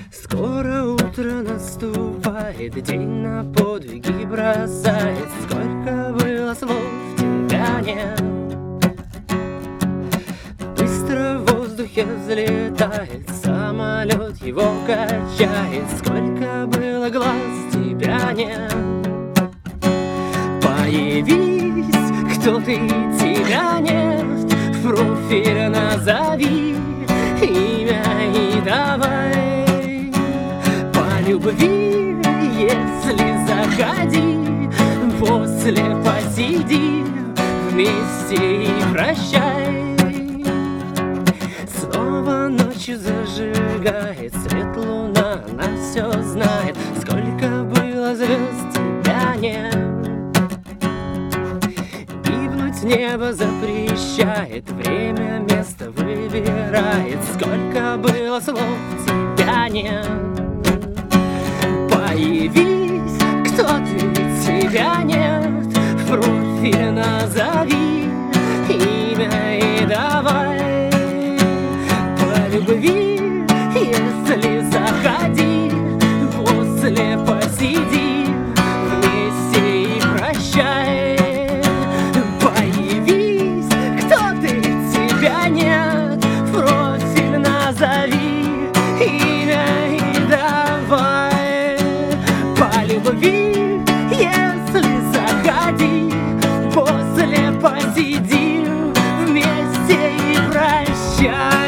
Скоро утро наступает, день на подвиги бросает. Сколько было слов, тебя нет. Быстро в воздухе взлетает самолет, его качает. Сколько было глаз, тебя нет. Появись, кто ты, тебя нет. В профиль назови имя и давай по любви, если заходи, после посиди вместе и прощай. Снова ночью зажигает свет луна, она все знает. Сколько было звезд, тебя нет. Гибнуть небо запрещает, время место выбирает. Сколько было слов, тебя нет. Появись, кто ты, тебя нет. В профиль назови имя и давай по любви, если заходи, после посиди вместе и прощай. Появись, кто ты, тебя нет. В профиль назови имя и давай по любви, если заходи, после посидим вместе и прощай.